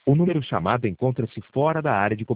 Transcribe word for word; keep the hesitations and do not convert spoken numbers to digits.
O número chamado encontra-se fora da área de cobertura.